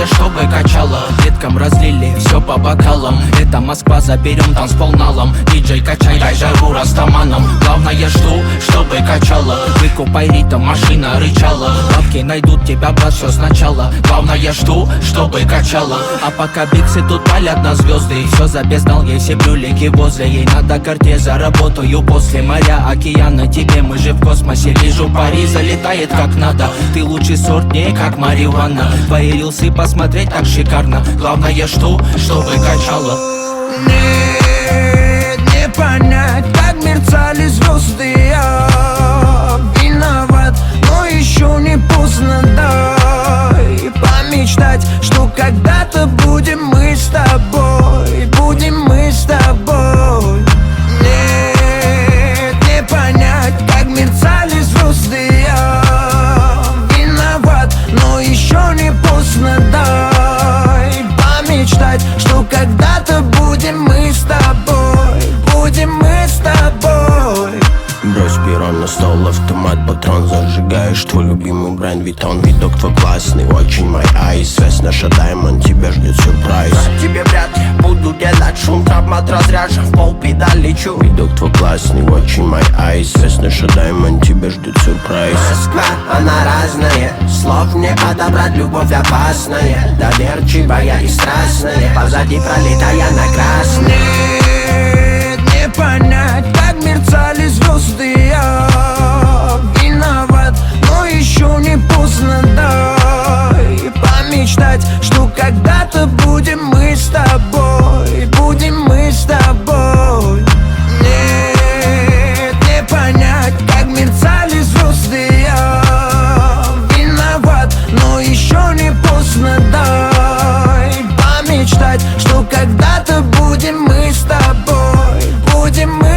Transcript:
чтобы качало. Деткам разлили все по бокалам. Это Москва, заберем танцпол налом. Диджей, качай, дай жару растаманом. Главное, жду, чтобы качало. Выкупай ритм, машина рычала. Бабки найдут тебя, брат, все сначала. Главное, жду, чтобы качало. А пока биксы тут палят на звезды, и все забездал ей, все брюлики возле. Ей надо карте, заработаю после моря, океана. Тебе мы же в космосе, вижу пари, залетает как надо. Ты лучший сорт, не как марихуана. Твои рилсы посмотреть так шикарно. Главное, жду, чтобы качало. Нет, не понять, как мерцали звезды. Я виноват, но еще не поздно. Дай помечтать, что когда-то будем мы с тобой. Будем мы с тобой. Нет, не понять, как мерцали звезды. Я виноват, но еще не поздно. Дай помечтать, что когда-то будем мы с тобой. Будем мы с тобой. Брось перо на стол, автомат, патрон. Зажигаешь твой любимый бренд Витон. Видок твой классный, очень мой айс. Связь наша Даймонд, тебя ждет сюрприз. Тебе вряд ли буду делать шум. Травмат разряжен, в пол педаль лечу. Видок твой классный, очень мой айс. Связь наша Даймонд, тебя ждет сюрприз. Москва, она разная. Слов не подобрать, любовь опасная. Доверчивая и страстная. Позади пролетая на красный. Нет, не понять, как мерцали звезды. Я виноват, но еще не поздно. Дай помечтать, что когда-то будем мы с тобой. Будем мы с тобой. Нет, не понять, как мерцали звезды. Я виноват, но еще не поздно. Дай помечтать, что когда-то будем мы с тобой. Будем мы